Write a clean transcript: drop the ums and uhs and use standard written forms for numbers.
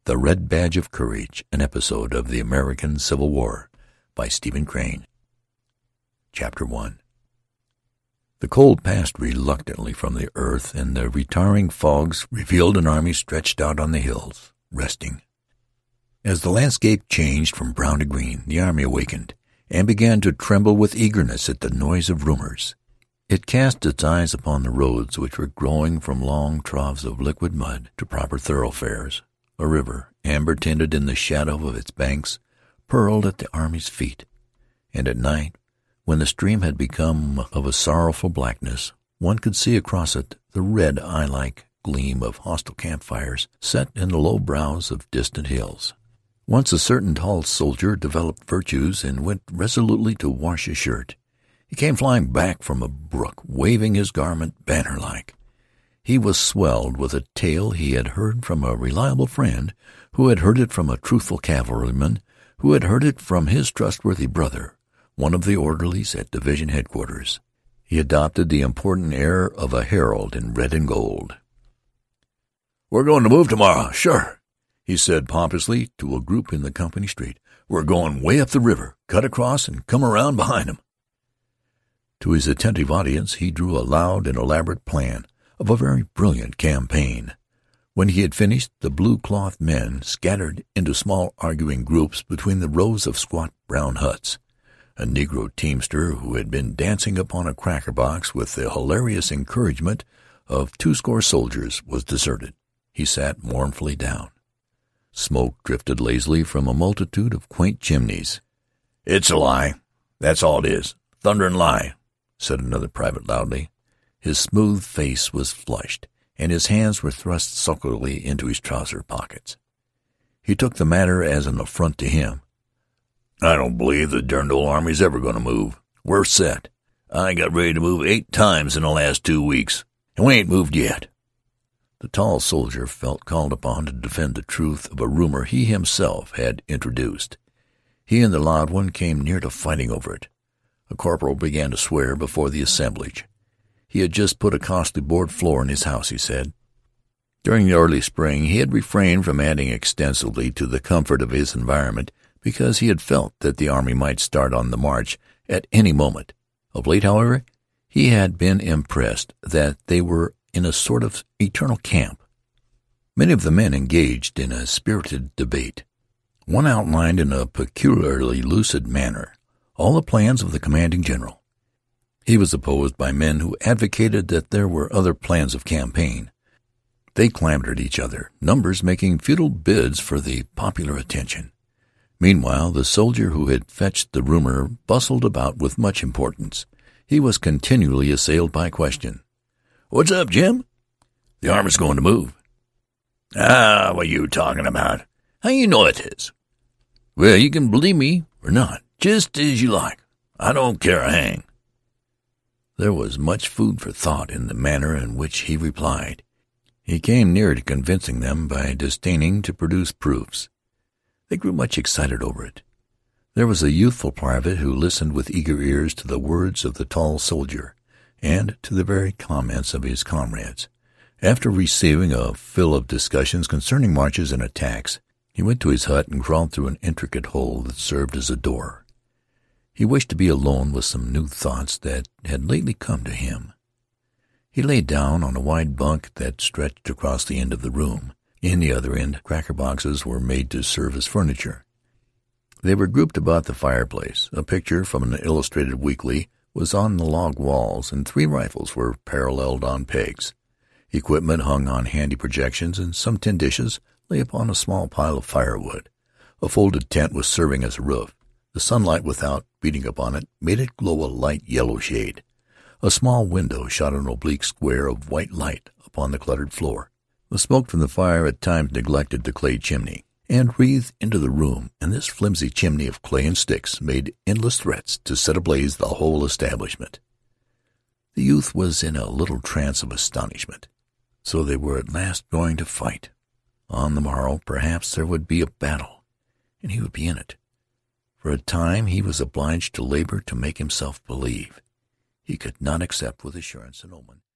The Red Badge of Courage, an episode of the American Civil War, by Stephen Crane. Chapter 1. The cold passed reluctantly from the earth, and the retiring fogs revealed an army stretched out on the hills, resting. As the landscape changed from brown to green, the army awakened, and began to tremble with eagerness at the noise of rumors. It cast its eyes upon the roads, which were growing from long troughs of liquid mud to proper thoroughfares. A river, amber-tinted in the shadow of its banks, purled at the army's feet. And at night, when the stream had become of a sorrowful blackness, one could see across it the red eye-like gleam of hostile campfires set in the low brows of distant hills. Once a certain tall soldier developed virtues and went resolutely to wash his shirt. He came flying back from a brook, waving his garment banner-like. He was swelled with a tale he had heard from a reliable friend, who had heard it from a truthful cavalryman, who had heard it from his trustworthy brother, one of the orderlies at division headquarters. He adopted the important air of a herald in red and gold. "We're going to move tomorrow, sure," he said pompously to a group in the company street. "We're going way up the river, cut across, and come around behind 'em." To his attentive audience he drew a loud and elaborate plan of a very brilliant campaign. When he had finished, the blue-cloth men scattered into small arguing groups between the rows of squat brown huts. A Negro teamster who had been dancing upon a cracker box with the hilarious encouragement of 20 soldiers was deserted. He sat mournfully down. Smoke drifted lazily from a multitude of quaint chimneys. "It's a lie. That's all it is. Thunderin' lie," said another private loudly. His smooth face was flushed, and his hands were thrust sulkily into his trouser pockets. He took the matter as an affront to him. "I don't believe the derned old army's ever going to move. We're set. I got ready to move 8 times in the last 2 weeks, and we ain't moved yet." The tall soldier felt called upon to defend the truth of a rumor he himself had introduced. He and the loud one came near to fighting over it. A corporal began to swear before the assemblage. He had just put a costly board floor in his house, he said. During the early spring he had refrained from adding extensively to the comfort of his environment because he had felt that the army might start on the march at any moment. Of late, however, he had been impressed that they were in a sort of eternal camp. Many of the men engaged in a spirited debate. One outlined in a peculiarly lucid manner all the plans of the commanding general. He was opposed by men who advocated that there were other plans of campaign. They clamored at each other, numbers making futile bids for the popular attention. Meanwhile, the soldier who had fetched the rumor bustled about with much importance. He was continually assailed by question. "What's up, Jim?" "The army's going to move." "Ah, what are you talking about? How you know it is?" "Well, you can believe me or not, just as you like. I don't care a hang." There was much food for thought in the manner in which he replied. He came near to convincing them by disdaining to produce proofs. They grew much excited over it. There was a youthful private who listened with eager ears to the words of the tall soldier and to the very comments of his comrades. After receiving a fill of discussions concerning marches and attacks, he went to his hut and crawled through an intricate hole that served as a door. He wished to be alone with some new thoughts that had lately come to him. He lay down on a wide bunk that stretched across the end of the room. In the other end, cracker boxes were made to serve as furniture. They were grouped about the fireplace. A picture from an illustrated weekly was on the log walls, and 3 rifles were paralleled on pegs. Equipment hung on handy projections, and some tin dishes lay upon a small pile of firewood. A folded tent was serving as a roof. The sunlight without, beating upon it, made it glow a light yellow shade. A small window shot an oblique square of white light upon the cluttered floor. The smoke from the fire at times neglected the clay chimney, and wreathed into the room, and this flimsy chimney of clay and sticks made endless threats to set ablaze the whole establishment. The youth was in a little trance of astonishment. So they were at last going to fight. On the morrow, perhaps, there would be a battle, and he would be in it. For a time he was obliged to labor to make himself believe. He could not accept with assurance an omen